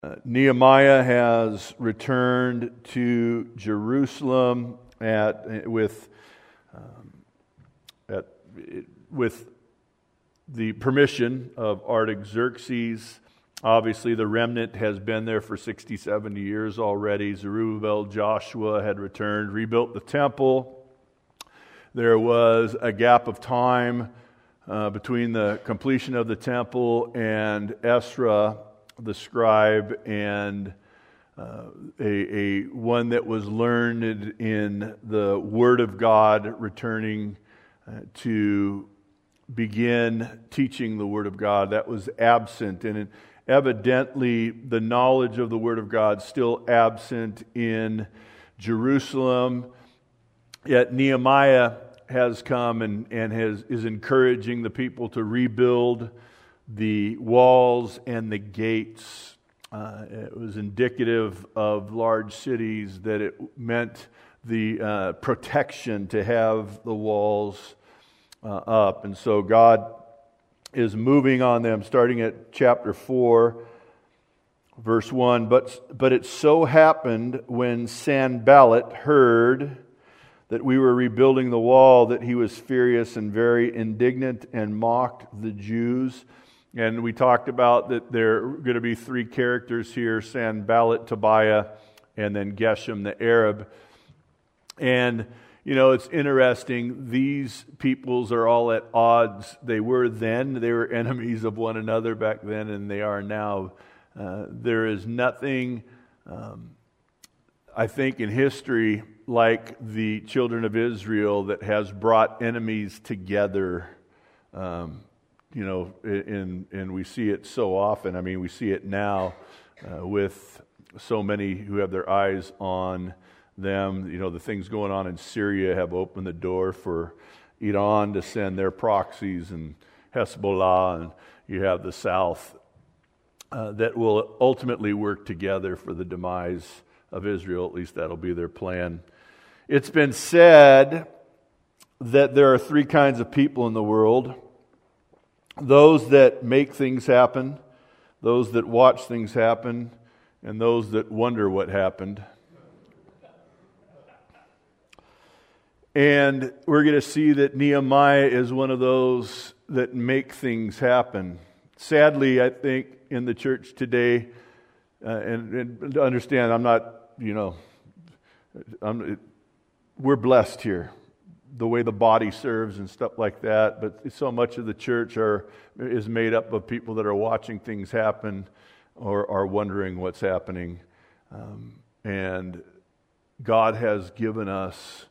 Nehemiah has returned to Jerusalem with the permission of Artaxerxes. Obviously, the remnant has been there for 60, 70 years already. Zerubbabel, Joshua had returned, rebuilt the temple. There was a gap of time between the completion of the temple and Ezra, the scribe, and a one that was learned in the Word of God, returning to begin teaching the Word of God. That was absent, and evidently the knowledge of the Word of God still absent in Jerusalem. Yet Nehemiah has come and is encouraging the people to rebuild the walls and the gates. It was indicative of large cities that it meant the protection to have the walls up. And so God is moving on them, starting at chapter 4, verse 1. But it so happened when Sanballat heard that we were rebuilding the wall, that he was furious and very indignant and mocked the Jews. And we talked about that there are going to be three characters here: Sanballat, Tobiah, and then Geshem the Arab. And, you know, it's interesting. These peoples are all at odds. They were then. They were enemies of one another back then, and they are now. There is nothing, I think, in history like the children of Israel that has brought enemies together. You know, and we see it so often. I mean, we see it now with so many who have their eyes on them. You know, the things going on in Syria have opened the door for Iran to send their proxies, and Hezbollah, and you have the South that will ultimately work together for the demise of Israel. At least that'll be their plan. It's been said that there are three kinds of people in the world: those that make things happen, those that watch things happen, and those that wonder what happened. And we're going to see that Nehemiah is one of those that make things happen. Sadly, I think in the church today, and understand, I'm not, you know, we're blessed here, the way the body serves and stuff like that, but so much of the church is made up of people that are watching things happen or are wondering what's happening. And God has given us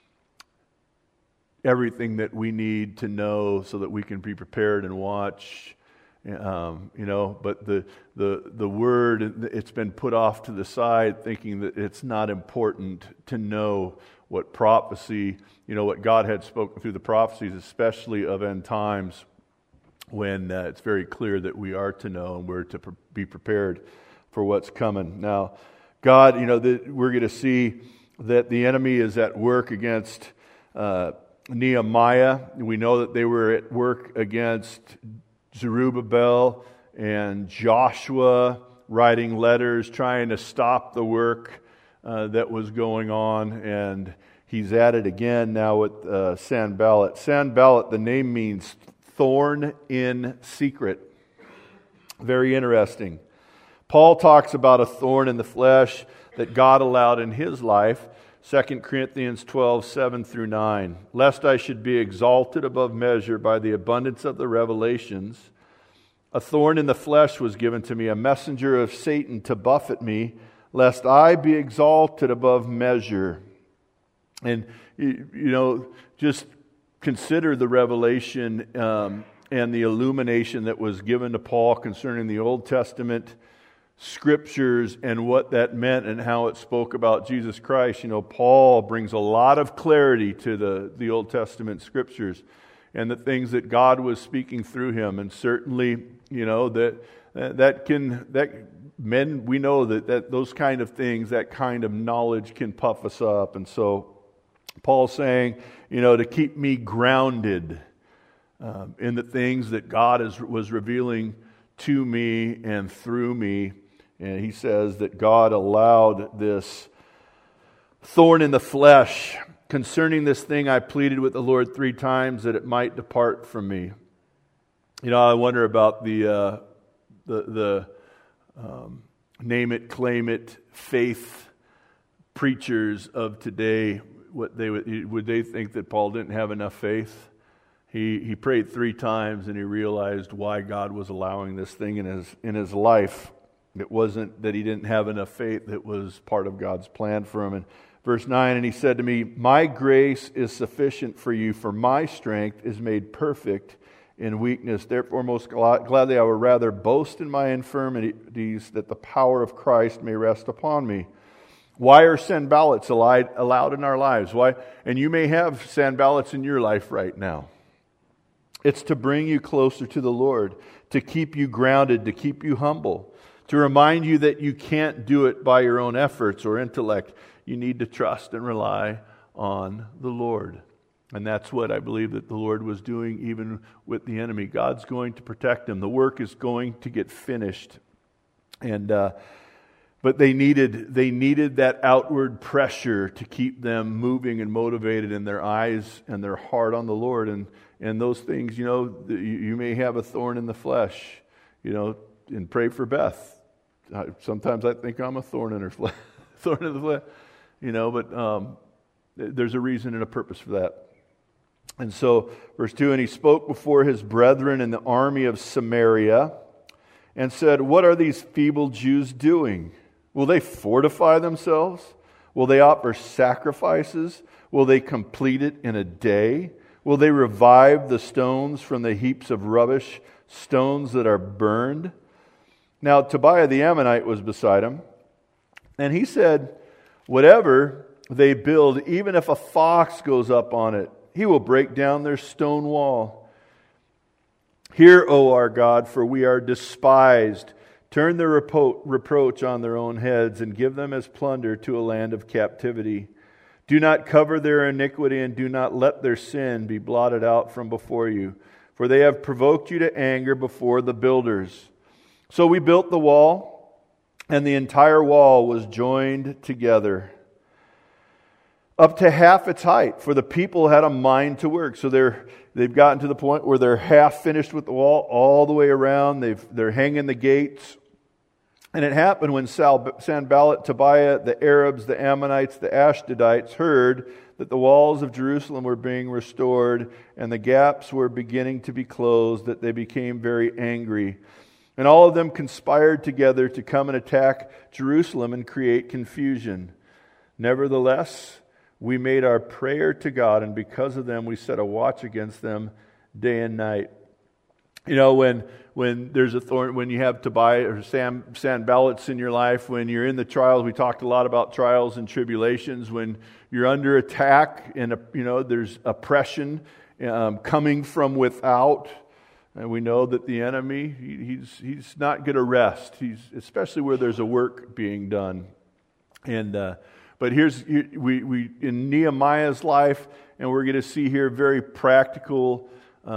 everything that we need to know so that we can be prepared and watch. You know, but the word, it's been put off to the side, thinking that it's not important to know what prophecy, you know, what God had spoken through the prophecies, especially of end times, when it's very clear that we are to know and we're to be prepared for what's coming. Now, God, you know, we're going to see that the enemy is at work against Nehemiah. We know that they were at work against Zerubbabel and Joshua, writing letters, trying to stop the work that was going on, and he's at it again now with Sanballat. Sanballat, the name means thorn in secret. Very interesting. Paul talks about a thorn in the flesh that God allowed in his life. 2 Corinthians 12, 7 through 9. Lest I should be exalted above measure by the abundance of the revelations, a thorn in the flesh was given to me, a messenger of Satan to buffet me, lest I be exalted above measure. And, you know, just consider the revelation and the illumination that was given to Paul concerning the Old Testament Scriptures and what that meant and how it spoke about Jesus Christ. You know, Paul brings a lot of clarity to the Old Testament Scriptures and the things that God was speaking through him. And certainly, you know, men, we know that those kind of things, that kind of knowledge can puff us up. And so Paul's saying, you know, to keep me grounded in the things that God was revealing to me and through me. And he says that God allowed this thorn in the flesh. Concerning this thing, I pleaded with the Lord 3 times that it might depart from me. You know, I wonder about the name it, claim it, faith preachers of today. What they would they think that Paul didn't have enough faith? He prayed 3 times and he realized why God was allowing this thing in his life. It wasn't that he didn't have enough faith; it was part of God's plan for him. And verse 9, and he said to me, "My grace is sufficient for you, for my strength is made perfect in weakness. Therefore, most gladly I would rather boast in my infirmities, that the power of Christ may rest upon me." Why are Sanballats allowed in our lives? Why? And you may have Sanballats in your life right now. It's to bring you closer to the Lord, to keep you grounded, to keep you humble, to remind you that you can't do it by your own efforts or intellect. You need to trust and rely on the Lord. And that's what I believe that the Lord was doing even with the enemy. God's going to protect them. The work is going to get finished. And but they needed that outward pressure to keep them moving and motivated in their eyes and their heart on the Lord. And those things, you know, you may have a thorn in the flesh, you know, and pray for Beth. Sometimes I think I'm a thorn in her flesh, thorn in the flesh, you know, but there's a reason and a purpose for that. And so, verse 2, and he spoke before his brethren in the army of Samaria and said, "What are these feeble Jews doing? Will they fortify themselves? Will they offer sacrifices? Will they complete it in a day? Will they revive the stones from the heaps of rubbish, stones that are burned?" Now Tobiah the Ammonite was beside him, and he said, "Whatever they build, even if a fox goes up on it, he will break down their stone wall. Hear, O our God, for we are despised. Turn their reproach on their own heads and give them as plunder to a land of captivity. Do not cover their iniquity and do not let their sin be blotted out from before you, for they have provoked you to anger before the builders." So we built the wall, and the entire wall was joined together up to half its height, for the people had a mind to work. So they've gotten to the point where they're half finished with the wall all the way around. They're hanging the gates. And it happened when Sanballat, Tobiah, the Arabs, the Ammonites, the Ashdodites heard that the walls of Jerusalem were being restored and the gaps were beginning to be closed, that they became very angry. And all of them conspired together to come and attack Jerusalem and create confusion. Nevertheless, we made our prayer to God, and because of them we set a watch against them day and night. You know, when there's a thorn, when you have Tobiah or Sanballats in your life, when you're in the trials, we talked a lot about trials and tribulations, when you're under attack and there's oppression coming from without, and we know that the enemy, he's not going to rest. He's especially where there's a work being done. And but we in Nehemiah's life, and we're going to see here very practical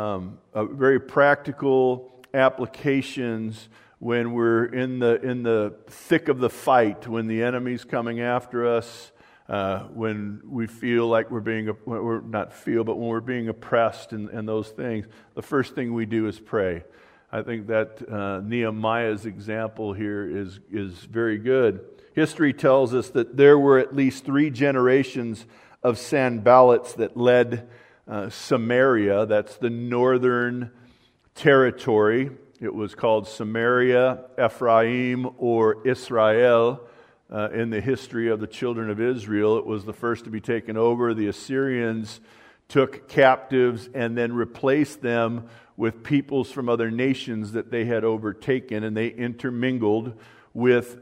applications when we're in the thick of the fight, when the enemy's coming after us, when we feel like when we're being oppressed and those things. The first thing we do is pray. I think that Nehemiah's example here is very good. History tells us that there were at least 3 generations of Sanballats that led Samaria. That's the northern territory. It was called Samaria, Ephraim, or Israel in the history of the children of Israel. It was the first to be taken over. The Assyrians took captives and then replaced them with peoples from other nations that they had overtaken, and they intermingled with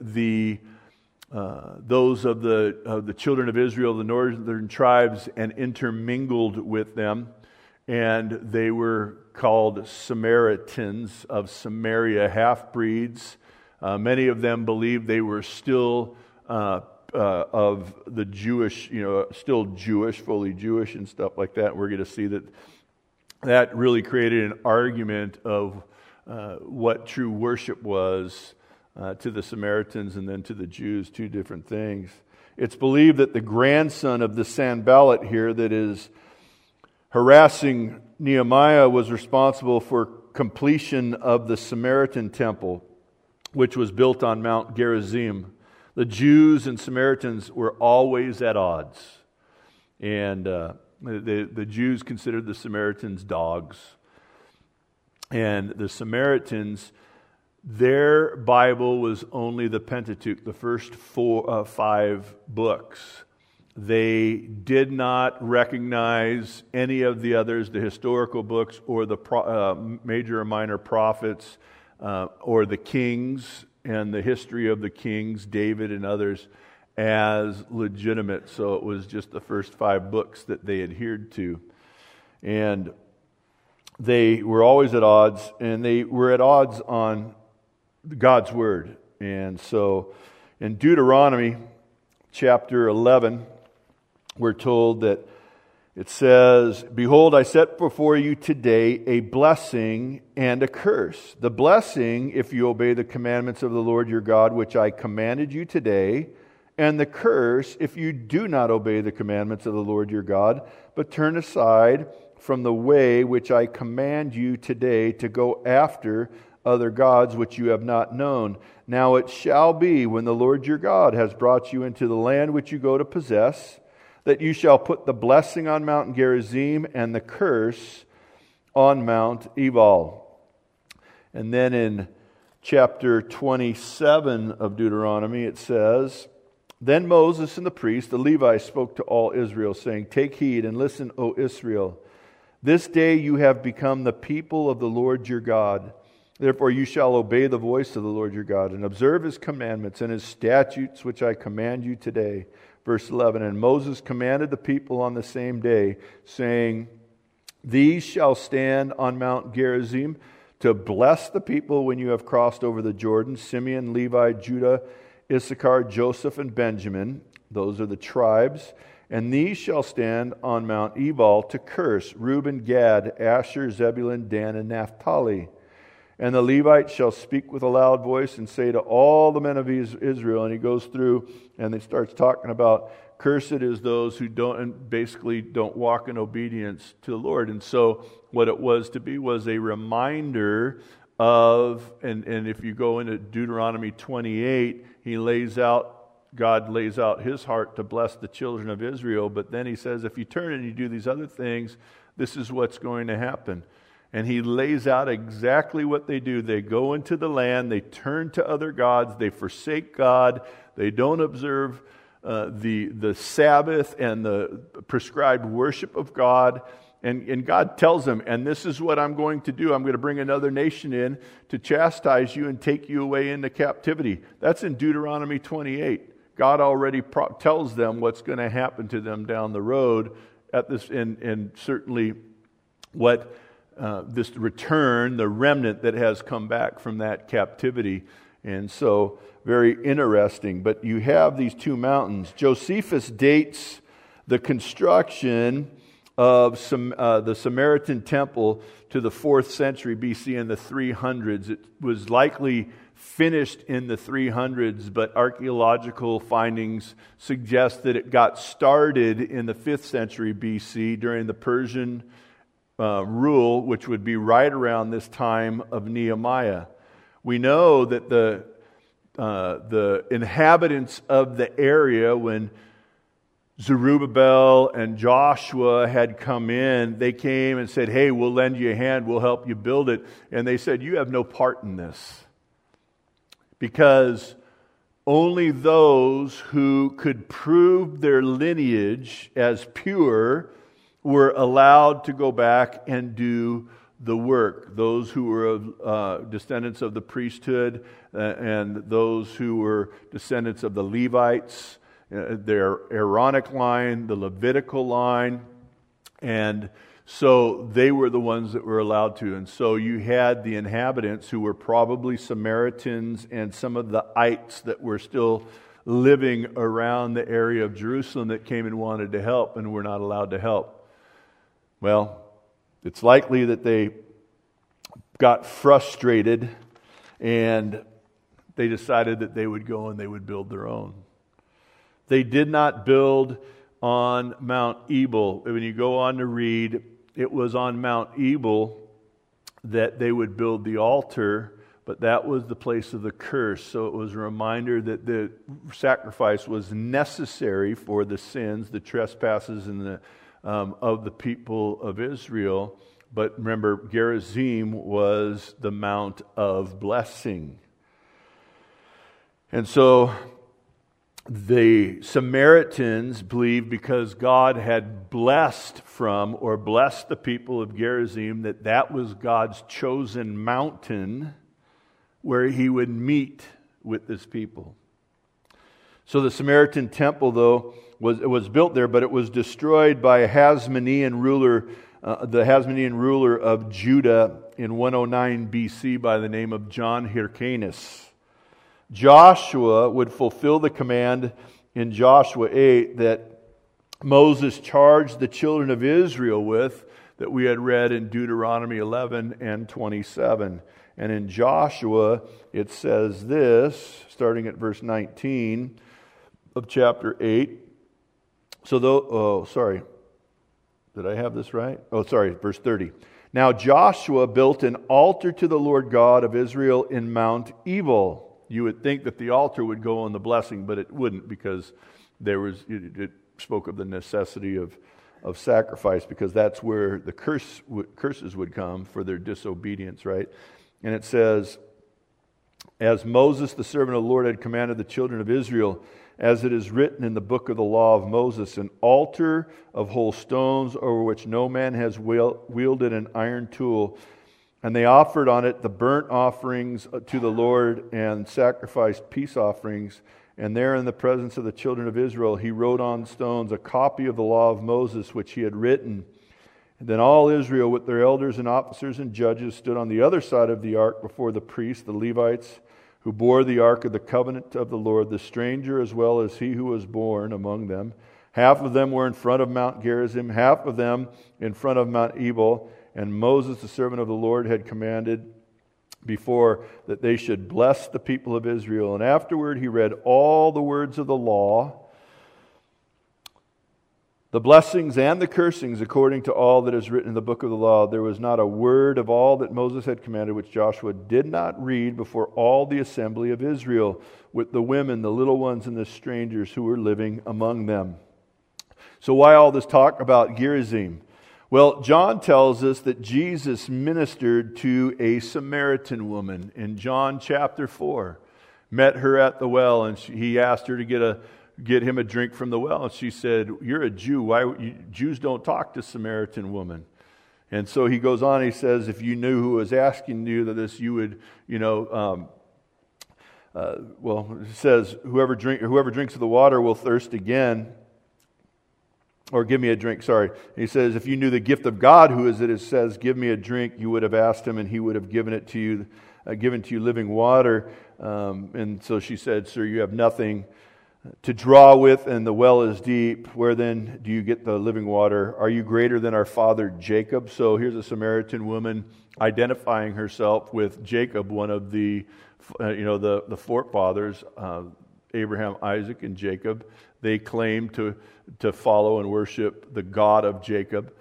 those of the children of Israel, the northern tribes, and intermingled with them. And they were called Samaritans of Samaria, half-breeds. Many of them believed they were still of the Jewish, still Jewish, fully Jewish and stuff like that. We're going to see that really created an argument of what true worship was to the Samaritans and then to the Jews, two different things. It's believed that the grandson of the Sanballat here that is harassing Nehemiah was responsible for completion of the Samaritan temple, which was built on Mount Gerizim. The Jews and Samaritans were always at odds. And the Jews considered the Samaritans dogs. And the Samaritans, their Bible was only the Pentateuch, the first 5 books. They did not recognize any of the others, the historical books or the major or minor prophets or the kings and the history of the kings, David and others, as legitimate. So it was just the first 5 books that they adhered to. And they were always at odds, and they were at odds on God's Word. And so in Deuteronomy chapter 11, we're told that it says, "Behold, I set before you today a blessing and a curse. The blessing, if you obey the commandments of the Lord your God, which I commanded you today, and the curse, if you do not obey the commandments of the Lord your God, but turn aside from the way which I command you today to go after other gods which you have not known. Now it shall be, when the Lord your God has brought you into the land which you go to possess, that you shall put the blessing on Mount Gerizim and the curse on Mount Ebal." And then in chapter 27 of Deuteronomy it says, "Then Moses and the priests, the Levites, spoke to all Israel, saying, Take heed and listen, O Israel. This day you have become the people of the Lord your God. Therefore you shall obey the voice of the Lord your God, and observe His commandments and His statutes, which I command you today." Verse 11, "And Moses commanded the people on the same day, saying, These shall stand on Mount Gerizim to bless the people when you have crossed over the Jordan: Simeon, Levi, Judah, Issachar, Joseph, and Benjamin." Those are the tribes. "And these shall stand on Mount Ebal to curse: Reuben, Gad, Asher, Zebulun, Dan, and Naphtali. And the Levites shall speak with a loud voice and say to all the men of Israel," and he goes through and he starts talking about cursed is those who don't walk in obedience to the Lord. And so what it was to be was a reminder of, and if you go into Deuteronomy 28, God lays out His heart to bless the children of Israel, but then He says, if you turn and you do these other things, this is what's going to happen. And He lays out exactly what they do. They go into the land, they turn to other gods, they forsake God, they don't observe the Sabbath and the prescribed worship of God. And God tells them, and this is what I'm going to do. I'm going to bring another nation in to chastise you and take you away into captivity. That's in Deuteronomy 28. God already tells them what's going to happen to them down the road at this, and certainly what this return, the remnant that has come back from that captivity. And so, very interesting. But you have these two mountains. Josephus dates the construction of the Samaritan temple to the 4th century BC in the 300s. It was likely finished in the 300s, but archaeological findings suggest that it got started in the 5th century BC during the Persian rule, which would be right around this time of Nehemiah. We know that the inhabitants of the area, when Zerubbabel and Joshua had come in, they came and said, "Hey, we'll lend you a hand, we'll help you build it." And they said, "You have no part in this." Because only those who could prove their lineage as pure were allowed to go back and do the work. Those who were descendants of the priesthood and those who were descendants of the Levites, their Aaronic line, the Levitical line, and so they were the ones that were allowed to. And so you had the inhabitants who were probably Samaritans and some of the ites that were still living around the area of Jerusalem that came and wanted to help and were not allowed to help. Well, it's likely that they got frustrated and they decided that they would go and they would build their own. They did not build on Mount Ebal. When you go on to read, it was on Mount Ebal that they would build the altar, but that was the place of the curse. So it was a reminder that the sacrifice was necessary for the sins, the trespasses, and of the people of Israel. But remember, Gerizim was the Mount of Blessing. And so the Samaritans believed because God had blessed the people of Gerizim, that was God's chosen mountain where he would meet with his people. So the Samaritan temple, though, was built there, but it was destroyed by a Hasmonean ruler, the Hasmonean ruler of Judah in 109 BC by the name of John Hyrcanus. Joshua would fulfill the command in Joshua 8 that Moses charged the children of Israel with, that we had read in Deuteronomy 11 and 27. And in Joshua, it says this, starting at verse 19 of chapter 8. Did I have this right? Verse 30. Now Joshua built an altar to the Lord God of Israel in Mount Ebal. You would think that the altar would go on the blessing, but it wouldn't, because it spoke of the necessity of sacrifice, because that's where the curses would come for their disobedience, right? And it says, as Moses, the servant of the Lord, had commanded the children of Israel, as it is written in the book of the law of Moses, an altar of whole stones over which no man has wielded an iron tool. And they offered on it the burnt offerings to the Lord and sacrificed peace offerings. And there in the presence of the children of Israel, he wrote on stones a copy of the law of Moses, which he had written. And then all Israel with their elders and officers and judges stood on the other side of the ark before the priests, the Levites, who bore the ark of the covenant of the Lord, the stranger as well as he who was born among them. Half of them were in front of Mount Gerizim, half of them in front of Mount Ebal. And Moses, the servant of the Lord, had commanded before that they should bless the people of Israel. And afterward he read all the words of the law, the blessings and the cursings according to all that is written in the book of the law. There was not a word of all that Moses had commanded which Joshua did not read before all the assembly of Israel, with the women, the little ones, and the strangers who were living among them. So why all this talk about Gerizim? Well, John tells us that Jesus ministered to a Samaritan woman in John chapter 4. Met her at the well, and he asked her to get him a drink from the well. And she said, "You're a Jew. Jews don't talk to Samaritan women." And so he goes on, he says, if you knew who was asking you this, you would, it says, whoever drinks of the water will thirst again. Or give me a drink, sorry. He says, if you knew the gift of God, who is it? It says, give me a drink, you would have asked him, and he would have given to you living water. And so she said, sir, you have nothing to draw with, and the well is deep. Where then do you get the living water? Are you greater than our father Jacob? So here's a Samaritan woman identifying herself with Jacob, one of the forefathers, Abraham, Isaac, and Jacob. They claim to follow and worship the God of Jacob.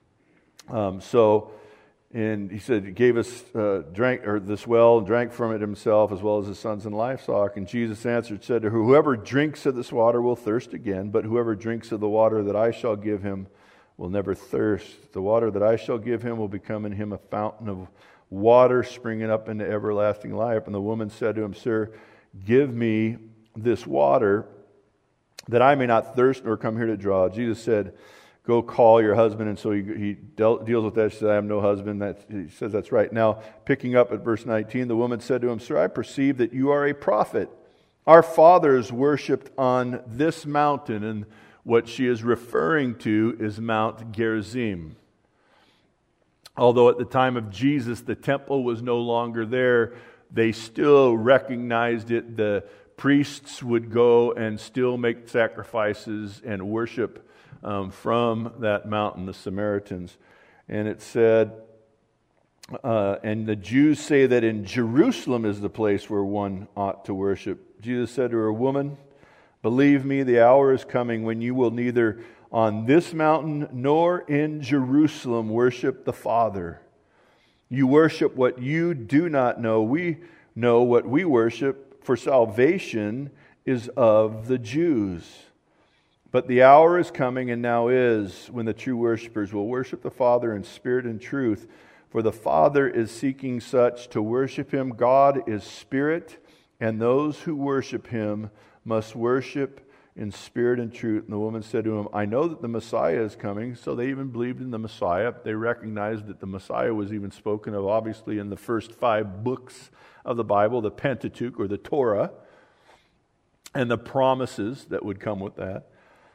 And he said, he gave us this well, and drank from it himself, as well as his sons and livestock. And Jesus answered, said to her, whoever drinks of this water will thirst again, but whoever drinks of the water that I shall give him will never thirst. The water that I shall give him will become in him a fountain of water springing up into everlasting life. And the woman said to him, sir, give me this water, that I may not thirst nor come here to draw. Jesus said, go call your husband. And so he deals with that. She said, I have no husband. He says that's right. Now, picking up at verse 19, the woman said to him, sir, I perceive that you are a prophet. Our fathers worshipped on this mountain. And what she is referring to is Mount Gerizim. Although at the time of Jesus, the temple was no longer there, they still recognized it. The priests would go and still make sacrifices and worship from that mountain, the Samaritans. And it said And the Jews say that in Jerusalem is the place where one ought to worship. Jesus said to her, "Woman, believe me, the hour is coming when you will neither on this mountain nor in Jerusalem worship the Father. You worship what you do not know. We know what we worship, for salvation is of the Jews. But the hour is coming, and now is, when the true worshipers will worship the Father in spirit and truth. For the Father is seeking such to worship Him. God is spirit, and those who worship Him must worship in spirit and truth." And the woman said to him, "I know that the Messiah is coming." So they even believed in the Messiah. They recognized that the Messiah was even spoken of, obviously, in the first 5 books of the Bible, the Pentateuch or the Torah, and the promises that would come with that.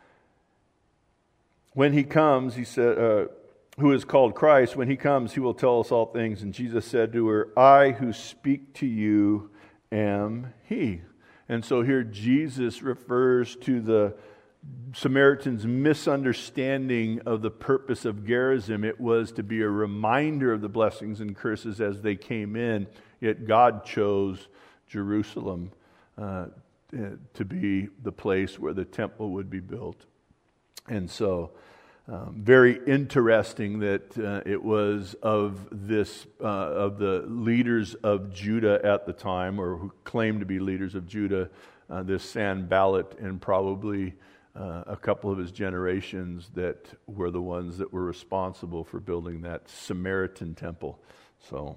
When He comes, He said, who is called Christ, when He comes, He will tell us all things. And Jesus said to her, "I who speak to you am He." And so here Jesus refers to the Samaritan's misunderstanding of the purpose of Gerizim. It was to be a reminder of the blessings and curses as they came in, yet God chose Jerusalem to be the place where the temple would be built. And so, very interesting that it was of the leaders of Judah at the time, or who claimed to be leaders of Judah, this Sanballat and probably a couple of his generations that were the ones that were responsible for building that Samaritan temple. So,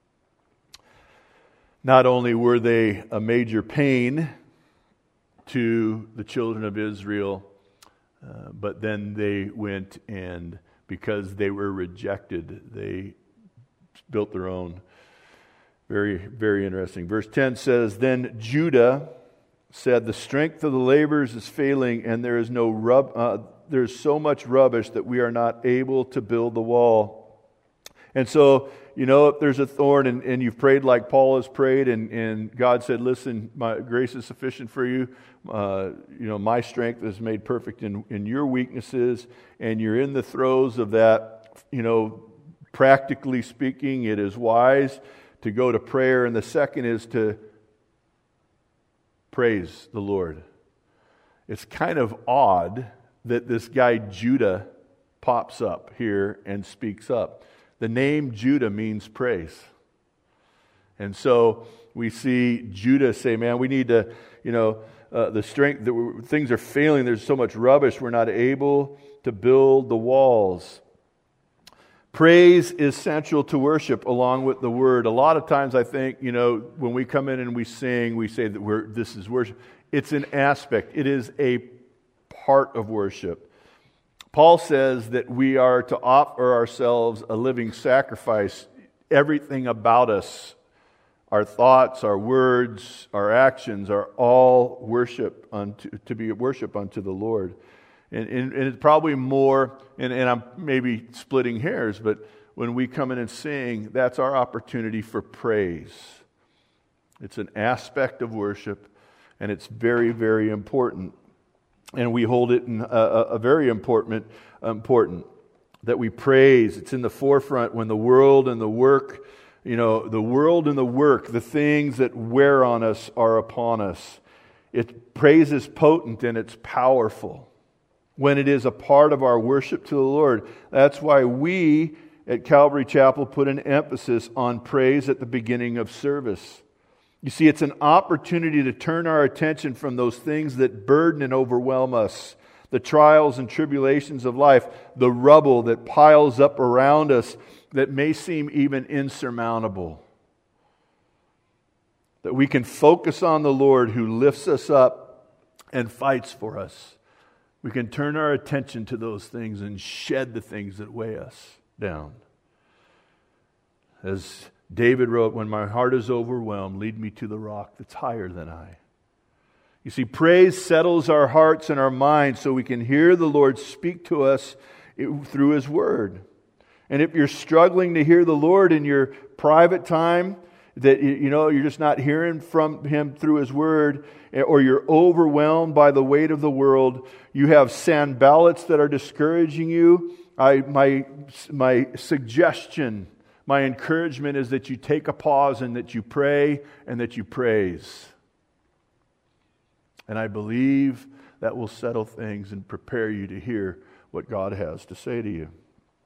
not only were they a major pain to the children of Israel, but then they went and, because they were rejected, they built their own. Very, very interesting. Verse 10 says, "Then Judah said, 'The strength of the laborers is failing, and there is there's so much rubbish that we are not able to build the wall.'" And so, if there's a thorn and you've prayed like Paul has prayed, and God said, "Listen, my grace is sufficient for you. My strength is made perfect in your weaknesses," and you're in the throes of that, practically speaking, it is wise to go to prayer. And the second is to praise the Lord. It's kind of odd that this guy Judah pops up here and speaks up. The name Judah means praise. And so we see Judah say, "Man, we need to, the strength, things are failing. There's so much rubbish. We're not able to build the walls." Praise is central to worship along with the word. A lot of times I think, when we come in and we sing, we say that this is worship. It's an aspect. It is a part of worship. Paul says that we are to offer ourselves a living sacrifice. Everything about us, our thoughts, our words, our actions, are all worship to be worship unto the Lord. And it's probably more, and I'm maybe splitting hairs, but when we come in and sing, that's our opportunity for praise. It's an aspect of worship, and it's very, very important. And we hold it in a very important that we praise. It's in the forefront when the world and the work, the things that wear on us are upon us. Praise is potent and it's powerful when it is a part of our worship to the Lord. That's why we at Calvary Chapel put an emphasis on praise at the beginning of service. You see, it's an opportunity to turn our attention from those things that burden and overwhelm us, the trials and tribulations of life, the rubble that piles up around us that may seem even insurmountable. That we can focus on the Lord who lifts us up and fights for us. We can turn our attention to those things and shed the things that weigh us down. As David wrote, "When my heart is overwhelmed, lead me to the rock that's higher than I." You see, praise settles our hearts and our minds so we can hear the Lord speak to us through His Word. And if you're struggling to hear the Lord in your private time, that you're just not hearing from Him through His Word, or you're overwhelmed by the weight of the world, you have Sanballats that are discouraging you, my suggestion, My encouragement is that you take a pause and that you pray and that you praise. And I believe that will settle things and prepare you to hear what God has to say to you.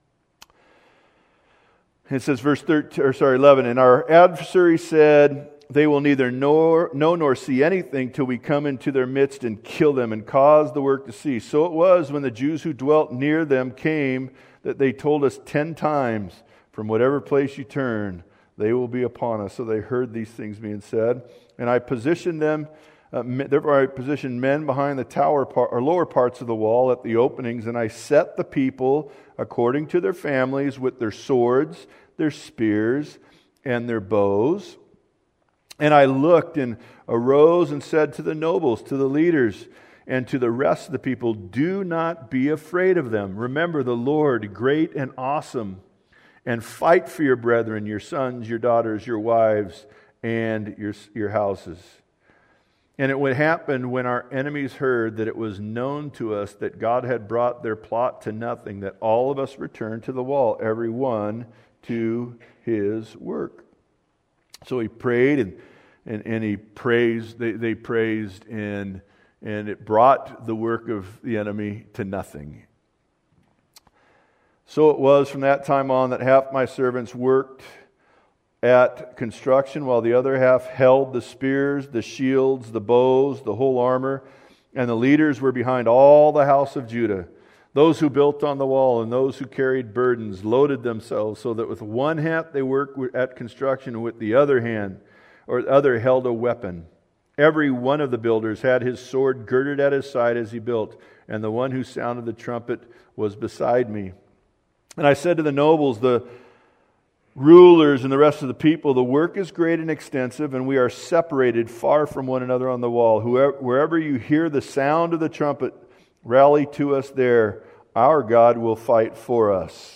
It says, 11, and our adversary said, they will neither know nor see anything till we come into their midst and kill them and cause the work to cease. So it was when the Jews who dwelt near them came that they told us 10 times, from whatever place you turn, they will be upon us. So they heard these things being said. And I positioned them, therefore I positioned men behind the tower or lower parts of the wall at the openings, and I set the people according to their families with their swords, their spears, and their bows. And I looked and arose and said to the nobles, to the leaders, and to the rest of the people, do not be afraid of them. Remember the Lord, great and awesome, and fight for your brethren, your sons, your daughters, your wives, and your houses. And it would happen when our enemies heard that it was known to us that God had brought their plot to nothing, that all of us returned to the wall, every one to his work. So he prayed and he praised, they praised, and it brought the work of the enemy to nothing. So it was from that time on that half my servants worked at construction, while the other half held the spears, the shields, the bows, the whole armor, and the leaders were behind all the house of Judah. Those who built on the wall and those who carried burdens loaded themselves, so that with one hand they worked at construction, and with the other hand, or the other held a weapon. Every one of the builders had his sword girded at his side as he built, and the one who sounded the trumpet was beside me. And I said to the nobles, the rulers, and the rest of the people, the work is great and extensive, and we are separated far from one another on the wall. Wherever you hear the sound of the trumpet, rally to us there. Our God will fight for us.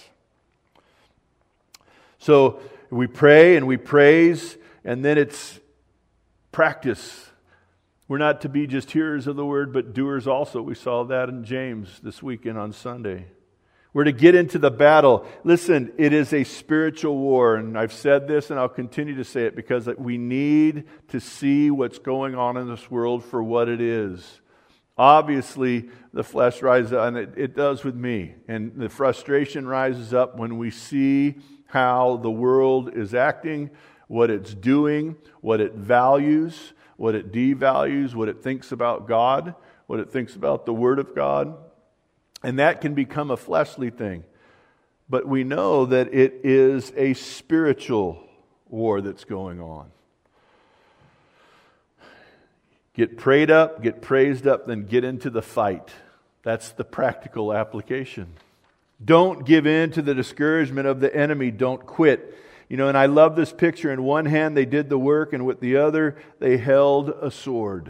So we pray and we praise, and then it's practice. We're not to be just hearers of the word, but doers also. We saw that in James this weekend on Sunday. We're to get into the battle. Listen, it is a spiritual war, and I've said this and I'll continue to say it because we need to see what's going on in this world for what it is. Obviously, the flesh rises up, and it does with me. And the frustration rises up when we see how the world is acting, what it's doing, what it values, what it devalues, what it thinks about God, what it thinks about the Word of God. And that can become a fleshly thing. But we know that it is a spiritual war that's going on. Get prayed up, get praised up, then get into the fight. That's the practical application. Don't give in to the discouragement of the enemy. Don't quit. And I love this picture. In one hand they did the work, and with the other they held a sword.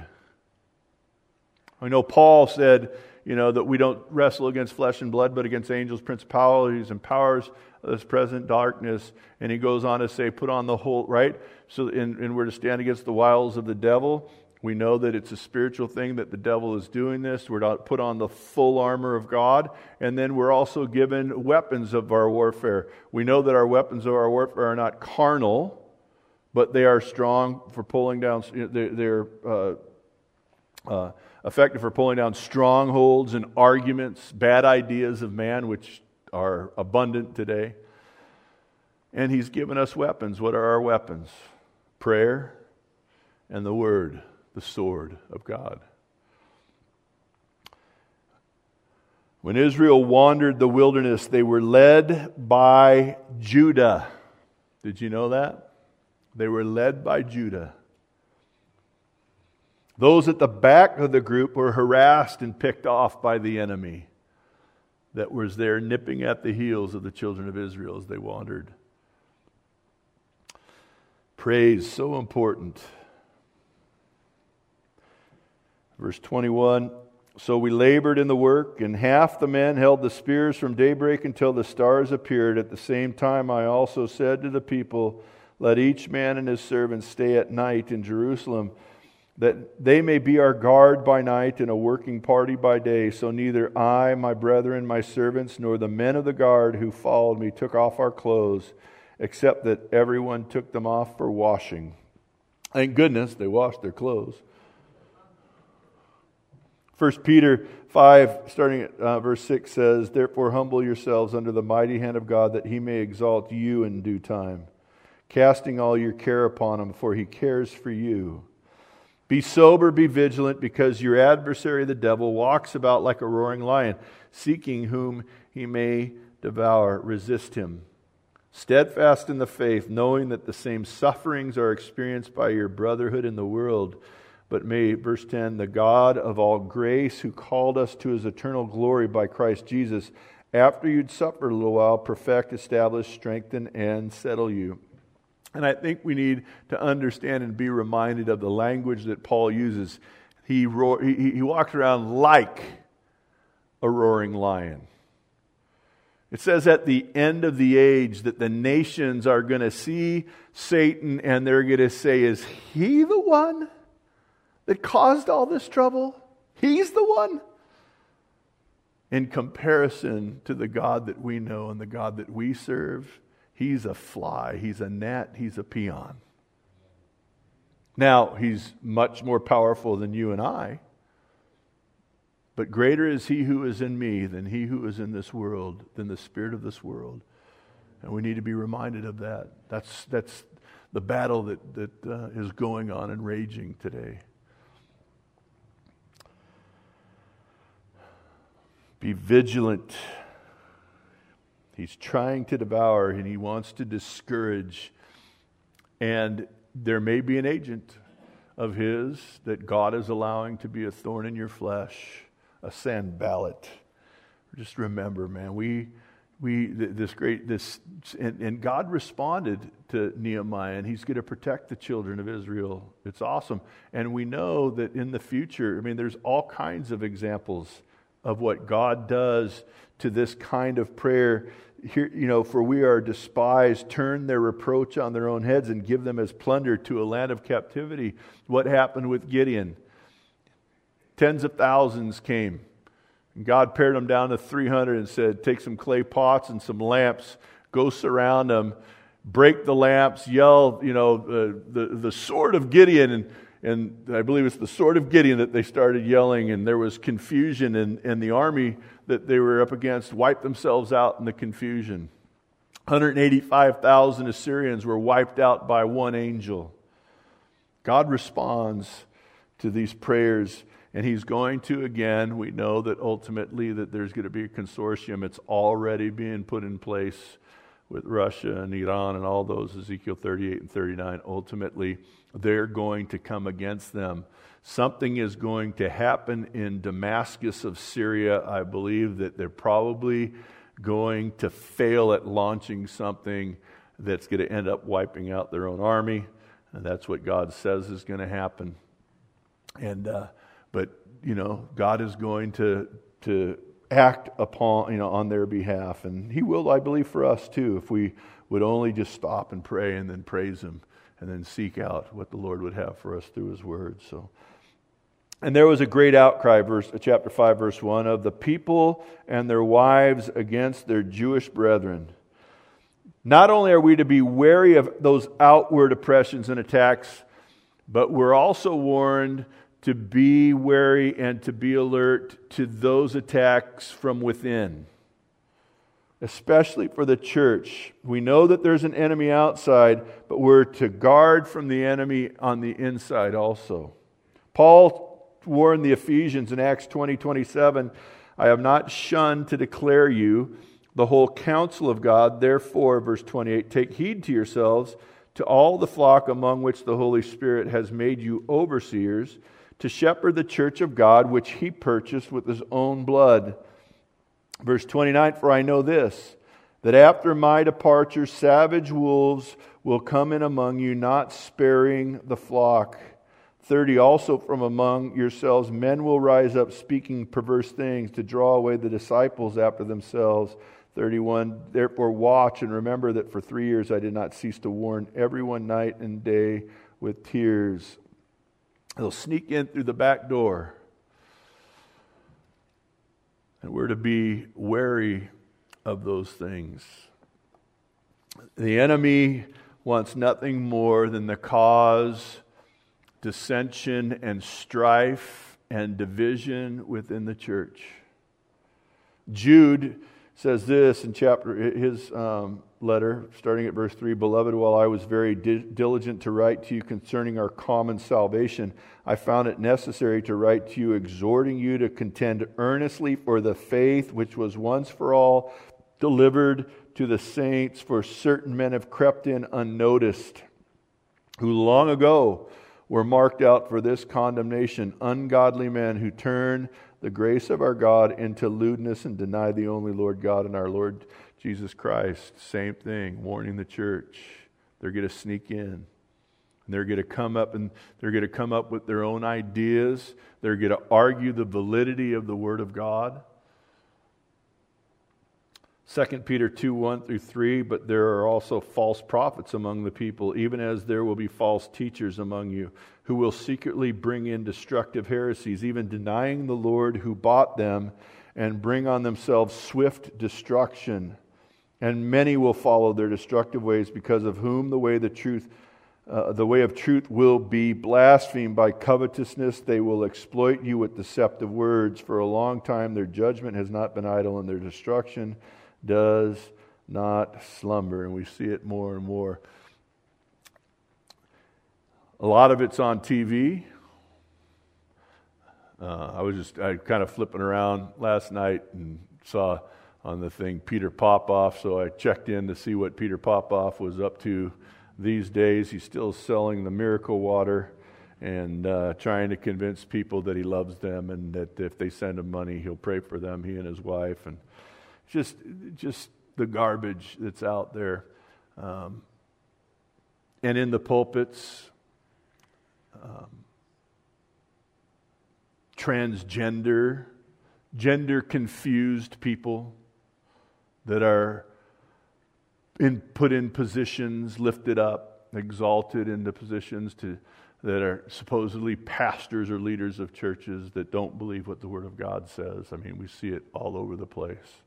I know Paul said, that we don't wrestle against flesh and blood, but against angels, principalities, and powers of this present darkness. And he goes on to say, put on the whole, right? So, and we're to stand against the wiles of the devil. We know that it's a spiritual thing that the devil is doing this. We're to put on the full armor of God. And then we're also given weapons of our warfare. We know that our weapons of our warfare are not carnal, but they are strong for pulling down, they're effective for pulling down strongholds and arguments, bad ideas of man, which are abundant today. And He's given us weapons. What are our weapons? Prayer and the Word, the sword of God. When Israel wandered the wilderness, they were led by Judah. Did you know that? They were led by Judah. Those at the back of the group were harassed and picked off by the enemy that was there nipping at the heels of the children of Israel as they wandered. Praise, so important. Verse 21, so we labored in the work, and half the men held the spears from daybreak until the stars appeared. At the same time I also said to the people, let each man and his servant stay at night in Jerusalem, that they may be our guard by night and a working party by day. So neither I, my brethren, my servants, nor the men of the guard who followed me took off our clothes. except that everyone took them off for washing. Thank goodness they washed their clothes. 1 Peter 5, starting at verse 6 says, "Therefore humble yourselves under the mighty hand of God, that he may exalt you in due time, casting all your care upon him, for he cares for you. Be sober, be vigilant, because your adversary the devil walks about like a roaring lion, seeking whom he may devour. Resist him, steadfast in the faith, knowing that the same sufferings are experienced by your brotherhood in the world. But may," verse 10, "the God of all grace, who called us to his eternal glory by Christ Jesus, after you'd suffered a little while, perfect, establish, strengthen, and settle you." And I think we need to understand and be reminded of the language that Paul uses. He walks around like a roaring lion. It says at the end of the age that the nations are going to see Satan and they're going to say, "Is he the one that caused all this trouble? He's the one?" In comparison to the God that we know and the God that we serve, he's a fly, he's a gnat, he's a peon. Now, he's much more powerful than you and I, but greater is he who is in me than he who is in this world, than the spirit of this world. And we need to be reminded of that. That's the battle that is going on and raging today. Be vigilant. He's trying to devour and he wants to discourage. And there may be an agent of his that God is allowing to be a thorn in your flesh, a Sanballat. Just remember, man, and God responded to Nehemiah, and he's going to protect the children of Israel. It's awesome. And we know that in the future, there's all kinds of examples of what God does to this kind of prayer. Here, "For we are despised, turn their reproach on their own heads and give them as plunder to a land of captivity." What happened with Gideon? Tens of thousands came. And God pared them down to 300 and said, "Take some clay pots and some lamps, go surround them, break the lamps, yell, the sword of Gideon." And I believe it's the sword of Gideon that they started yelling, and there was confusion, and the army that they were up against wiped themselves out in the confusion. 185,000 Assyrians were wiped out by one angel. God responds to these prayers, and he's going to, again, we know that ultimately that there's going to be a consortium. It's already being put in place with Russia and Iran and all those, Ezekiel 38 and 39. Ultimately, they're going to come against them. Something is going to happen in Damascus of Syria. I believe that they're probably going to fail at launching something that's going to end up wiping out their own army. And that's what God says is going to happen. And but God is going to act upon on their behalf, and he will, I believe, for us too, if we would only just stop and pray and then praise him and then seek out what the Lord would have for us through his word. So, and there was a great outcry, chapter 5 verse 1, of the people and their wives against their Jewish brethren. Not only are we to be wary of those outward oppressions and attacks, but we're also warned to be wary and to be alert to those attacks from within, especially for the church. We know that there's an enemy outside, but we're to guard from the enemy on the inside also. Paul warned the Ephesians in Acts 20:27, "I have not shunned to declare you the whole counsel of God. Therefore," verse 28, "take heed to yourselves, to all the flock among which the Holy Spirit has made you overseers, to shepherd the church of God, which he purchased with his own blood." Verse 29, "For I know this, that after my departure savage wolves will come in among you, not sparing the flock. 30, also from among yourselves men will rise up speaking perverse things to draw away the disciples after themselves. 31, therefore watch and remember that for 3 years I did not cease to warn everyone night and day with tears." They'll sneak in through the back door. And we're to be wary of those things. The enemy wants nothing more than to cause dissension and strife and division within the church. Jude says this in his letter, starting at verse 3, "Beloved, while I was very diligent to write to you concerning our common salvation, I found it necessary to write to you, exhorting you to contend earnestly for the faith which was once for all delivered to the saints. For certain men have crept in unnoticed, who long ago were marked out for this condemnation, ungodly men who turn the grace of our God into lewdness and deny the only Lord God and our Lord Jesus Christ." Same thing, warning the church. They're going to sneak in. And they're going to come up with their own ideas. They're going to argue the validity of the Word of God. 2 Peter 2, 1 through 3, "But there are also false prophets among the people, even as there will be false teachers among you, who will secretly bring in destructive heresies, even denying the Lord who bought them, and bring on themselves swift destruction. And many will follow their destructive ways, because of whom the way of truth will be blasphemed. By covetousness they will exploit you with deceptive words. For a long time their judgment has not been idle, and their destruction does not slumber." And we see it more and more. A lot of it's on TV. I kind of flipping around last night and saw on the thing Peter Popoff, so I checked in to see what Peter Popoff was up to these days. He's still selling the miracle water and trying to convince people that he loves them and that if they send him money, he'll pray for them, he and his wife. And just the garbage that's out there. And in the pulpits, transgender, gender-confused people that are put in positions, lifted up, exalted into positions that are supposedly pastors or leaders of churches that don't believe what the Word of God says. I mean, we see it all over the place.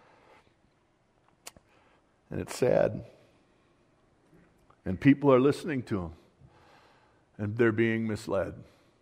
And it's sad. And people are listening to them. And they're being misled.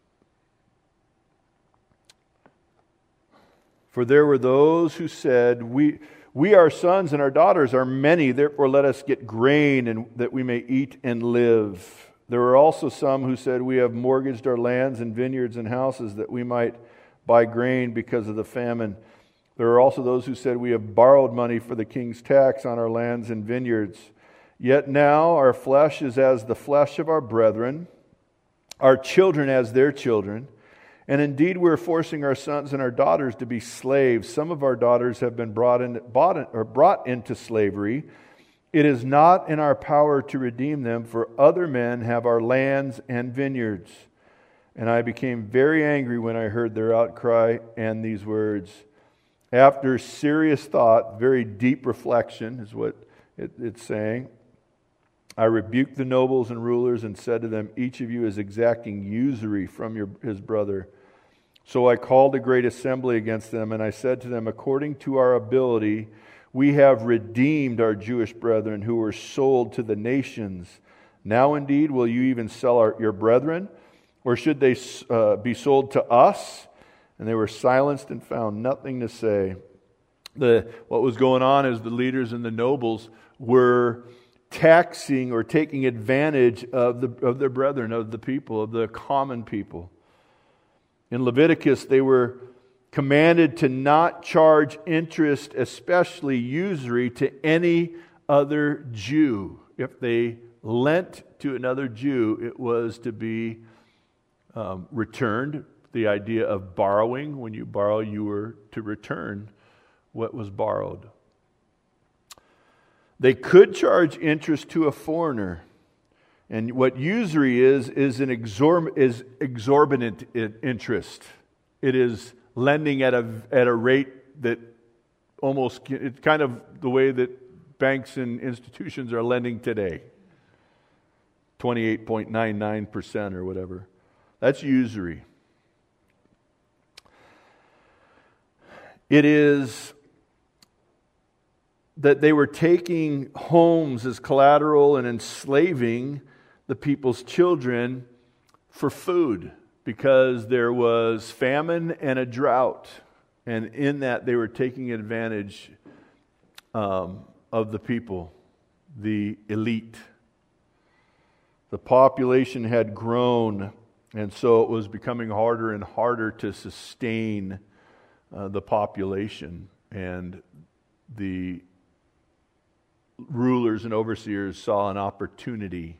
"For there were those who said, we our sons and our daughters are many, therefore let us get grain and that we may eat and live. There were also some who said, we have mortgaged our lands and vineyards and houses that we might buy grain because of the famine. There are also those who said, we have borrowed money for the king's tax on our lands and vineyards. Yet now our flesh is as the flesh of our brethren, our children as their children. And indeed we're forcing our sons and our daughters to be slaves. Some of our daughters have been brought into slavery. It is not in our power to redeem them, for other men have our lands and vineyards. And I became very angry when I heard their outcry and these words. After serious thought, very deep reflection is what it's saying, I rebuked the nobles and rulers and said to them, each of you is exacting usury from his brother. So I called a great assembly against them, and I said to them, according to our ability, we have redeemed our Jewish brethren who were sold to the nations. Now indeed will you even sell your brethren, or should they be sold to us? And they were silenced and found nothing to say. What was going on is the leaders and the nobles were taxing or taking advantage of their brethren, of the people, of the common people. In Leviticus, they were commanded to not charge interest, especially usury, to any other Jew. If they lent to another Jew, it was to be returned. The idea of borrowing, when you borrow, you were to return what was borrowed. They could charge interest to a foreigner. And what usury is exorbitant interest. It is lending at a rate that almost, it's kind of the way that banks and institutions are lending today. 28.99% or whatever. That's usury. It is that they were taking homes as collateral and enslaving the people's children for food because there was famine and a drought. And in that, they were taking advantage of the people, the elite. The population had grown, and so it was becoming harder and harder to sustain the population. And the rulers and overseers saw an opportunity,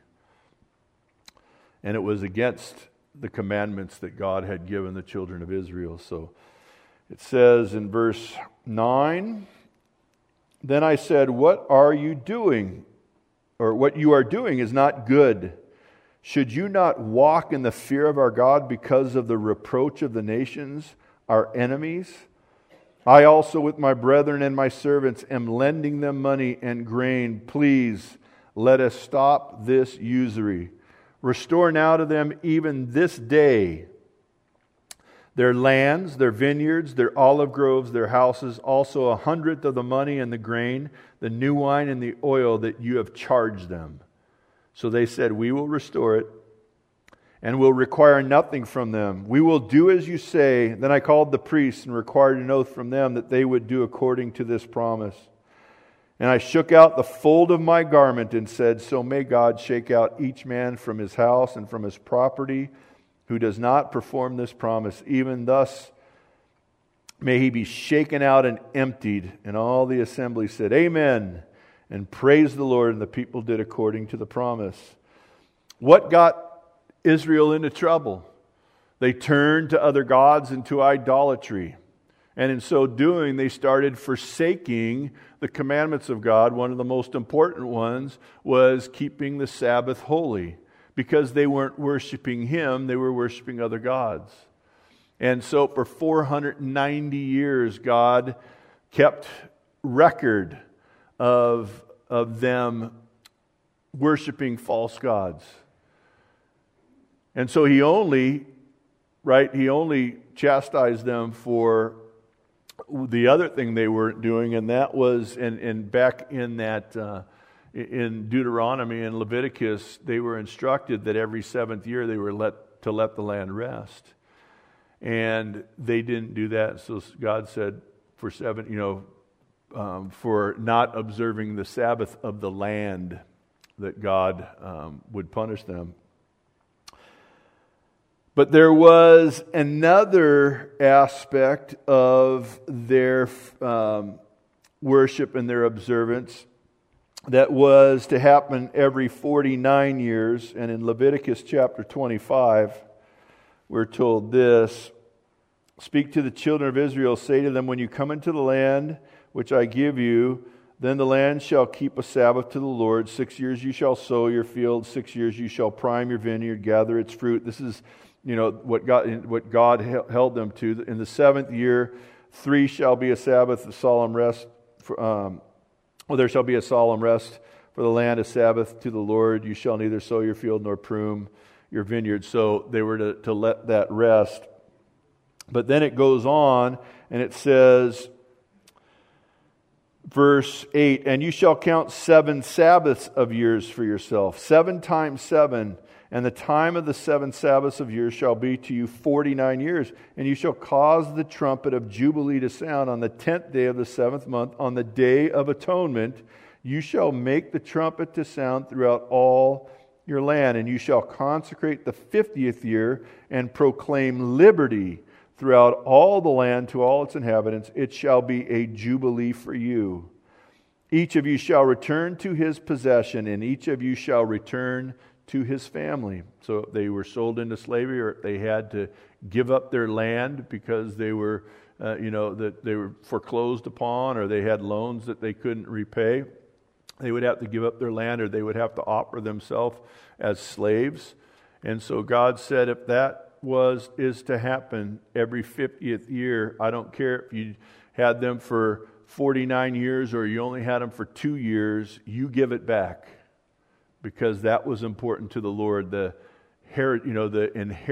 and it was against the commandments that God had given the children of Israel. So it says in verse 9, "Then I said, what are you doing? Or what you are doing is not good. Should you not walk in the fear of our God because of the reproach of the nations, our enemies? I also with my brethren and my servants am lending them money and grain. Please let us stop this usury. Restore now to them even this day their lands, their vineyards, their olive groves, their houses, also 100th of the money and the grain, the new wine and the oil that you have charged them." So they said, "We will restore it and will require nothing from them. We will do as you say." Then I called the priests and required an oath from them that they would do according to this promise. And I shook out the fold of my garment and said, "So may God shake out each man from his house and from his property who does not perform this promise. Even thus may he be shaken out and emptied." And all the assembly said, "Amen," and praised the Lord, and the people did according to the promise. What got Israel into trouble? They turned to other gods and to idolatry. And in so doing, they started forsaking the commandments of God. One of the most important ones was keeping the Sabbath holy. Because they weren't worshiping Him, they were worshiping other gods. And so for 490 years, God kept record of them worshiping false gods. And so He only chastised them for the other thing they weren't doing, and that was, and back in that in Deuteronomy and Leviticus, they were instructed that every seventh year they were to let the land rest. And they didn't do that. So God said for not observing the Sabbath of the land, that God would punish them. But there was another aspect of their worship and their observance that was to happen every 49 years. And in Leviticus chapter 25, we're told this: "Speak to the children of Israel, say to them, when you come into the land which I give you, then the land shall keep a Sabbath to the Lord. 6 years you shall sow your field, 6 years you shall prime your vineyard, gather its fruit." This is, what God held them to. "In the seventh year, 3 shall be a Sabbath, a solemn rest. There shall be a solemn rest for the land, a Sabbath to the Lord. You shall neither sow your field nor prune your vineyard." So they were to let that rest. But then it goes on and it says, verse 8, "And you shall count 7 Sabbaths of years for yourself, 7 times 7. And the time of the 7 Sabbaths of years shall be to you 49 years. And you shall cause the trumpet of Jubilee to sound on the 10th day of the 7th month, on the day of atonement. You shall make the trumpet to sound throughout all your land. And you shall consecrate the 50th year and proclaim liberty throughout all the land to all its inhabitants. It shall be a jubilee for you. Each of you shall return to his possession, and each of you shall return to his family." So they were sold into slavery, or they had to give up their land because they were, that they were foreclosed upon, or they had loans that they couldn't repay. They would have to give up their land, or they would have to offer themselves as slaves. And so God said, if that is to happen every 50th year, I don't care if you had them for 49 years or you only had them for 2 years, you give it back. Because that was important to the Lord, the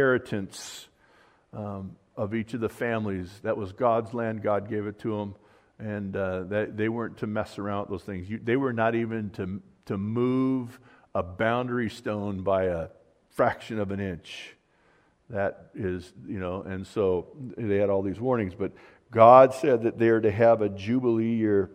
inheritance of each of the families. That was God's land. God gave it to them. And they weren't to mess around with those things. They were not even to move a boundary stone by a fraction of an inch. That is, and so they had all these warnings. But God said that they are to have a Jubilee year.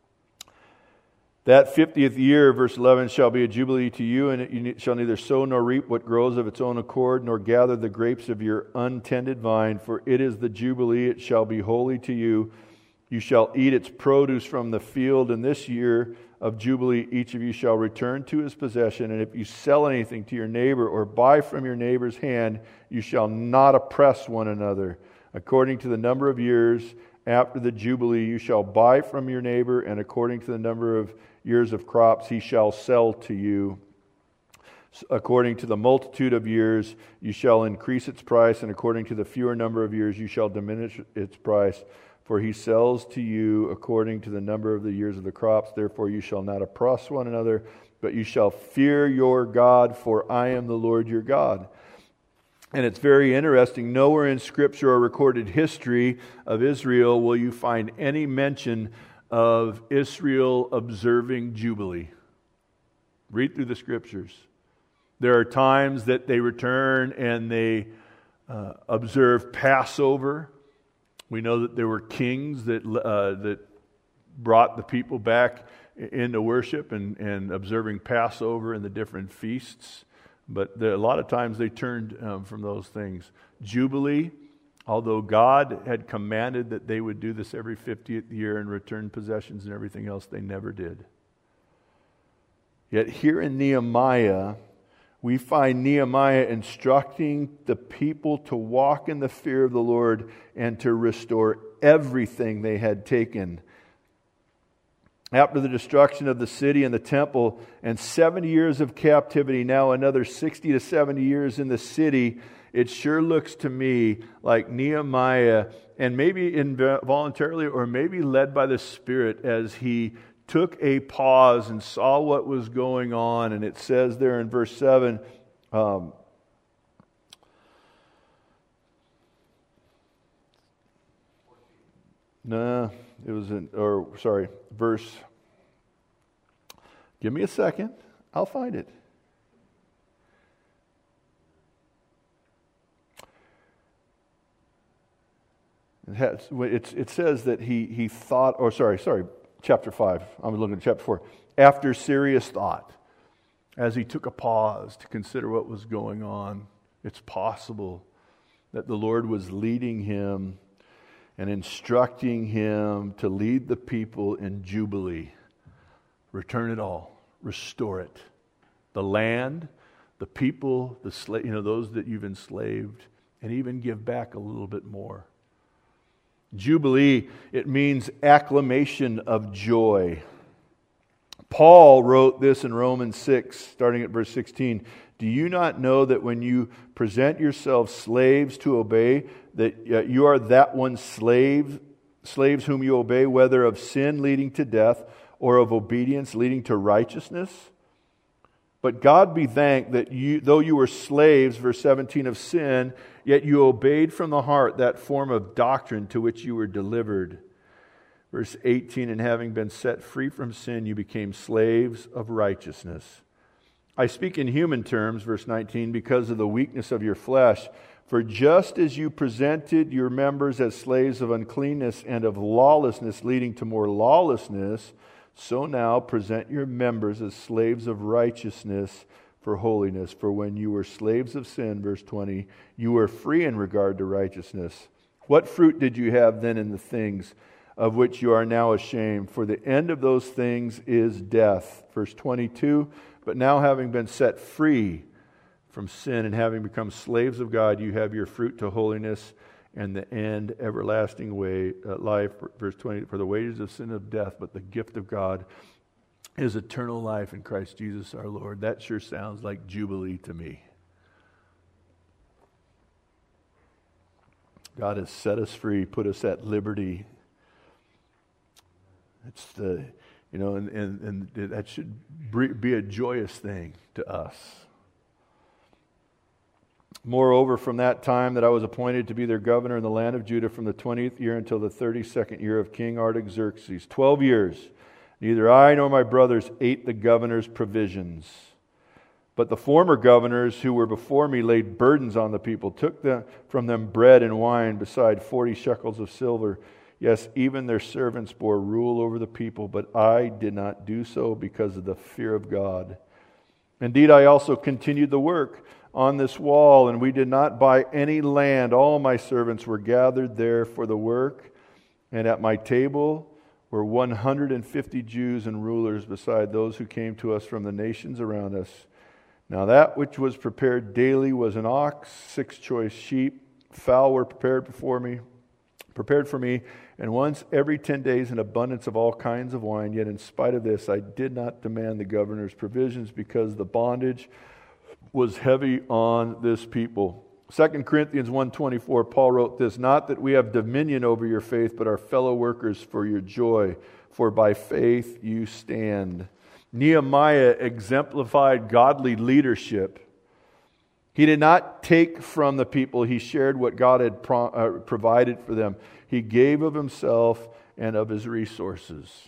That 50th year, verse 11, shall be a Jubilee to you, and you shall neither sow nor reap what grows of its own accord, nor gather the grapes of your untended vine, for it is the Jubilee, it shall be holy to you. You shall eat its produce from the field, and this year of Jubilee each of you shall return to his possession, and if you sell anything to your neighbor or buy from your neighbor's hand, you shall not oppress one another. According to the number of years after the Jubilee you shall buy from your neighbor, and according to the number of years of crops he shall sell to you. According to the multitude of years you shall increase its price, and according to the fewer number of years you shall diminish its price. For he sells to you according to the number of the years of the crops. Therefore you shall not oppress one another, but you shall fear your God, for I am the Lord your God. And it's very interesting. Nowhere in Scripture or recorded history of Israel will you find any mention of Israel observing Jubilee. Read through the Scriptures. There are times that they return and they observe Passover. We know that there were kings that brought the people back into worship and observing Passover and the different feasts. But a lot of times they turned from those things. Jubilee, although God had commanded that they would do this every 50th year and return possessions and everything else, they never did. Yet here in Nehemiah, we find Nehemiah instructing the people to walk in the fear of the Lord and to restore everything they had taken. After the destruction of the city and the temple and 70 years of captivity, now another 60 to 70 years in the city, it sure looks to me like Nehemiah, and maybe involuntarily or maybe led by the Spirit, as he took a pause and saw what was going on. And it says there in verse 7, verse, give me a second, I'll find it. It says that he thought, chapter 5. I'm looking at chapter 4. After serious thought, as he took a pause to consider what was going on, it's possible that the Lord was leading him and instructing him to lead the people in Jubilee. Return it all. Restore it. The land, the people, those that you've enslaved, and even give back a little bit more. Jubilee, it means acclamation of joy. Paul wrote this in Romans 6, starting at verse 16. Do you not know that when you present yourselves slaves to obey, that you are that one slaves whom you obey, whether of sin leading to death or of obedience leading to righteousness? But God be thanked that though you were slaves, verse 17, of sin, yet you obeyed from the heart that form of doctrine to which you were delivered. Verse 18, and having been set free from sin, you became slaves of righteousness. I speak in human terms, verse 19, because of the weakness of your flesh. For just as you presented your members as slaves of uncleanness and of lawlessness, leading to more lawlessness, so now present your members as slaves of righteousness for holiness. For when you were slaves of sin, verse 20, you were free in regard to righteousness. What fruit did you have then in the things of which you are now ashamed? For the end of those things is death. Verse 22, but now having been set free from sin and having become slaves of God, you have your fruit to holiness and the end everlasting life. Verse 20, for the wages of sin is death, but the gift of God is eternal life in Christ Jesus our Lord. That sure sounds like Jubilee to me. God has set us free, put us at liberty. It's and that should be a joyous thing to us. Moreover, from that time that I was appointed to be their governor in the land of Judah, from the 20th year until the 32nd year of King Artaxerxes, 12 years, neither I nor my brothers ate the governor's provisions. But the former governors who were before me laid burdens on the people, took from them bread and wine, beside 40 shekels of silver. Yes, even their servants bore rule over the people, but I did not do so because of the fear of God. Indeed, I also continued the work on this wall, and we did not buy any land. All my servants were gathered there for the work, and at my table were 150 Jews and rulers, beside those who came to us from the nations around us. Now that which was prepared daily was an ox, 6 choice sheep, fowl were prepared for me, and once every 10 days an abundance of all kinds of wine. Yet in spite of this, I did not demand the governor's provisions, because the bondage was heavy on this people. 2 Corinthians 1:24, Paul wrote this, not that we have dominion over your faith, but are fellow workers for your joy, for by faith you stand. Nehemiah exemplified godly leadership. He did not take from the people. He shared what God had provided for them. He gave of himself and of his resources.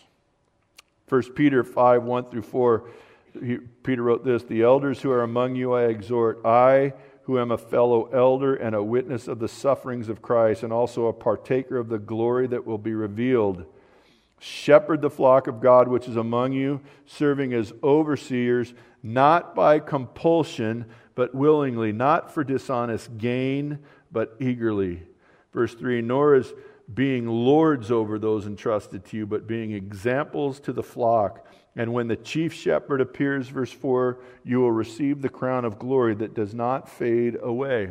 1 Peter 5:1-4, Peter wrote this, the elders who are among you I exhort, I who am a fellow elder and a witness of the sufferings of Christ, and also a partaker of the glory that will be revealed. Shepherd the flock of God which is among you, serving as overseers, not by compulsion, but willingly, not for dishonest gain, but eagerly. Verse 3, nor as being lords over those entrusted to you, but being examples to the flock. And when the chief shepherd appears, verse 4, you will receive the crown of glory that does not fade away.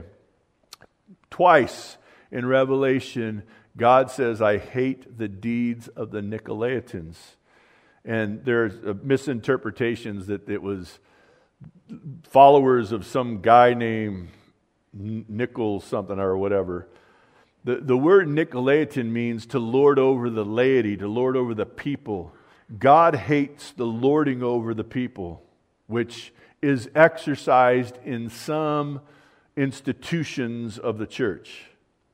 Twice in Revelation, God says, I hate the deeds of the Nicolaitans. And there's misinterpretations that it was followers of some guy named Nichols something or whatever. The word Nicolaitan means to lord over the laity, to lord over the people. God hates the lording over the people, which is exercised in some institutions of the church.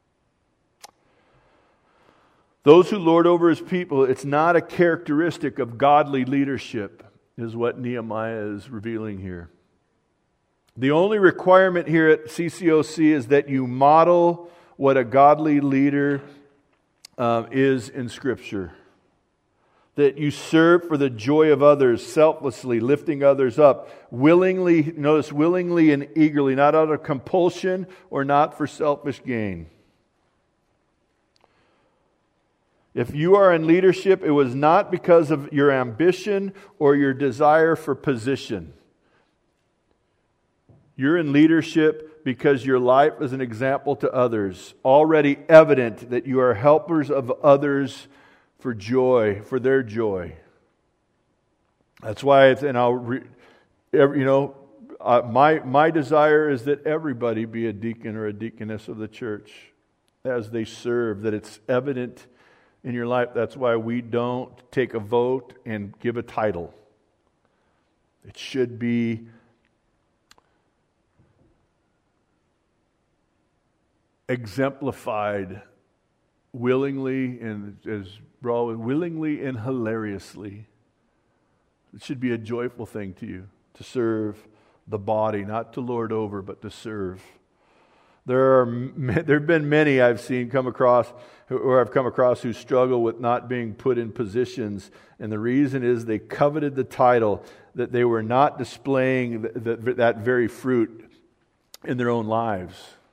Those who lord over his people, it's not a characteristic of godly leadership, is what Nehemiah is revealing here. The only requirement here at CCOC is that you model what a godly leader is in Scripture. That you serve for the joy of others, selflessly, lifting others up, willingly, notice, willingly and eagerly, not out of compulsion or not for selfish gain. If you are in leadership, it was not because of your ambition or your desire for position. You're in leadership because your life is an example to others, already evident that you are helpers of others for joy, for their joy. That's why it's, and my desire is that everybody be a deacon or a deaconess of the church as they serve, that it's evident in your life. That's why we don't take a vote and give a title. It should be exemplified willingly and willingly and hilariously. It should be a joyful thing to you to serve the body, not to lord over, but to serve. There have been many I've come across who struggle with not being put in positions, and the reason is they coveted the title, that they were not displaying that very fruit in their own lives.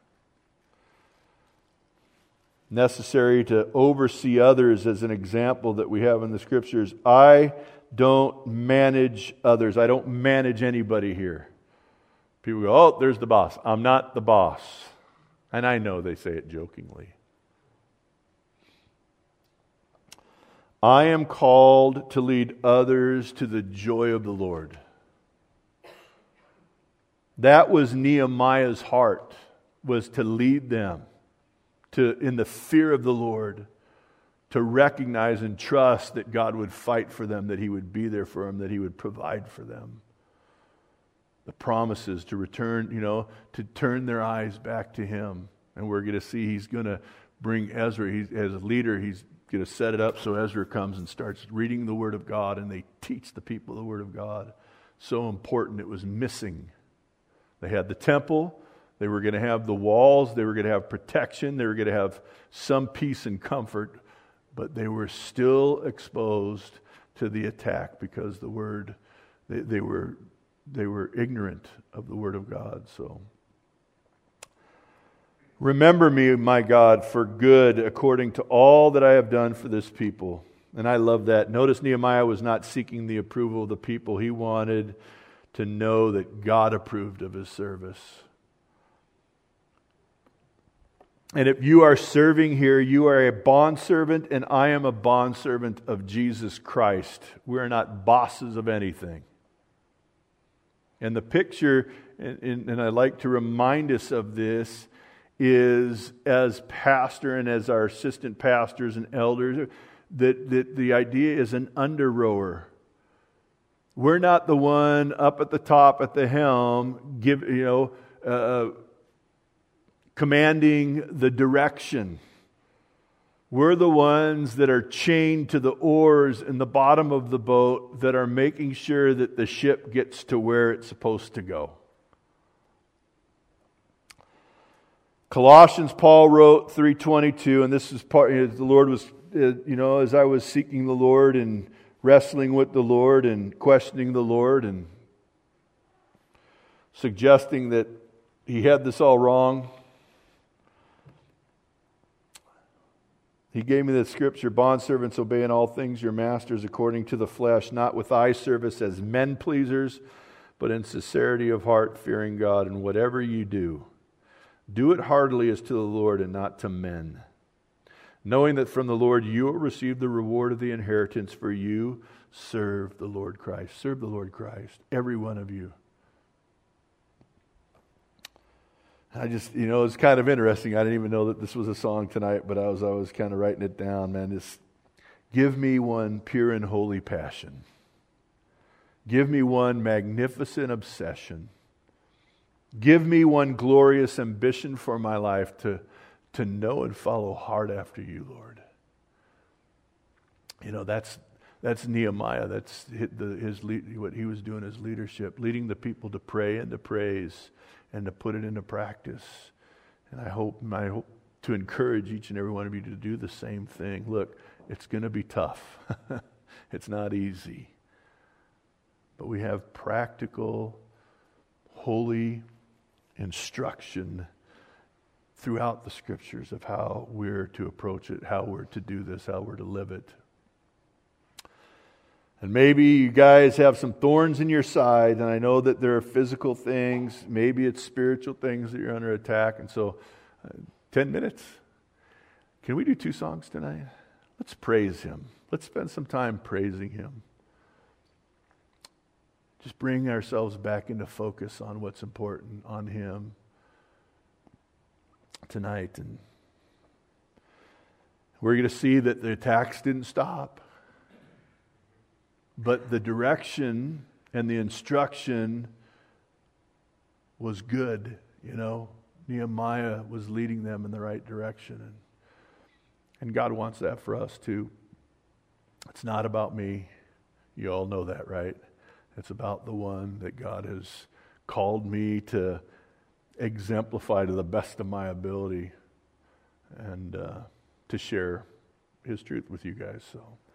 Necessary to oversee others as an example that we have in the Scriptures. I don't manage others. I don't manage anybody here. People go, oh, there's the boss. I'm not the boss. And I know they say it jokingly. I am called to lead others to the joy of the Lord. That was Nehemiah's heart, was to lead them in the fear of the Lord, to recognize and trust that God would fight for them, that He would be there for them, that He would provide for them. the promises to return, to turn their eyes back to Him. And we're going to see He's going to bring Ezra, as a leader, He's going to set it up so Ezra comes and starts reading the Word of God, and they teach the people the Word of God. So important, it was missing. They had the temple, they were going to have the walls, they were going to have protection, they were going to have some peace and comfort, but they were still exposed to the attack because the Word, they were ignorant of the Word of God. So, remember me, my God, for good according to all that I have done for this people. And I love that. Notice Nehemiah was not seeking the approval of the people. He wanted to know that God approved of his service. And if you are serving here, you are a bondservant, and I am a bondservant of Jesus Christ. We're not bosses of anything. And the picture, and I like to remind us of this, is as pastor and as our assistant pastors and elders, that the idea is an under-rower. We're not the one up at the top at the helm, commanding the direction. We're the ones that are chained to the oars in the bottom of the boat that are making sure that the ship gets to where it's supposed to go. Colossians, Paul wrote 3:22, and this is part. The Lord was, as I was seeking the Lord and wrestling with the Lord and questioning the Lord and suggesting that He had this all wrong. He gave me the scripture, bondservants, obey in all things your masters according to the flesh, not with eye service as men pleasers, but in sincerity of heart, fearing God. And whatever you do, do it heartily as to the Lord and not to men, knowing that from the Lord you will receive the reward of the inheritance, for you serve the Lord Christ. Serve the Lord Christ, every one of you. I just, it's kind of interesting. I didn't even know that this was a song tonight, but I was kind of writing it down, man. Just give me one pure and holy passion. Give me one magnificent obsession. Give me one glorious ambition for my life to know and follow hard after you, Lord. That's Nehemiah. That's what he was doing as leadership, leading the people to pray and to praise and to put it into practice. And I hope to encourage each and every one of you to do the same thing. Look, it's going to be tough. It's not easy. But we have practical, holy instruction throughout the Scriptures of how we're to approach it, how we're to do this, how we're to live it. And maybe you guys have some thorns in your side, and I know that there are physical things, maybe it's spiritual things that you're under attack. And so, 10 minutes. Can we do 2 songs tonight? Let's praise Him. Let's spend some time praising Him. Just bring ourselves back into focus on what's important, on Him tonight. And we're going to see that the attacks didn't stop. But the direction and the instruction was good, Nehemiah was leading them in the right direction. And God wants that for us too. It's not about me. You all know that, right? It's about the one that God has called me to exemplify to the best of my ability and to share His truth with you guys. So